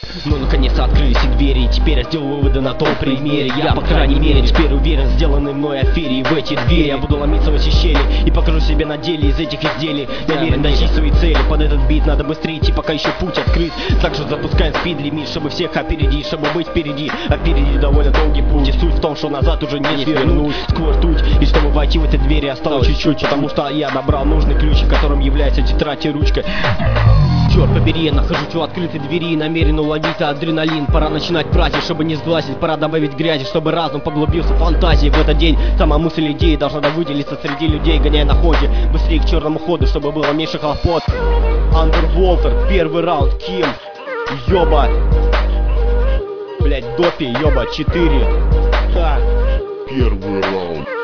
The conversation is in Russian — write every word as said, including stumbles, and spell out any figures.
Но наконец-то открылись и двери, и теперь я сделал выводы на том примере. Я, по крайней мере, теперь уверен в сделанной мной афере. И в эти двери я буду ломиться в эти щели и покажу себе на деле из этих изделий. Намерен достичь своей цели, под этот бит надо быстрее идти, пока еще путь открыт. Также запускаем спид-лимит, чтобы всех опередить, чтобы быть впереди. А впереди довольно долгий путь, и суть в том, что назад уже не свернуть сквозь ртуть. И чтобы войти в эти двери осталось чуть-чуть, потому что я набрал нужный ключ, которым является тетрадь и ручка. Черт побери, я нахожусь у открытой двери и намерен уловить адреналин. Пора начинать праздник, чтобы не сглазить, пора добавить грязи, чтобы разум поглубился в фантазии. В этот день сама мысль идеи должна выделиться среди людей, гоняя на ходе быстрее к черному ходу, чтобы было меньше хлопот. Underwater, первый раунд, Ким, ёба. Блять, допи, ёба, четыре. Ха. Первый раунд.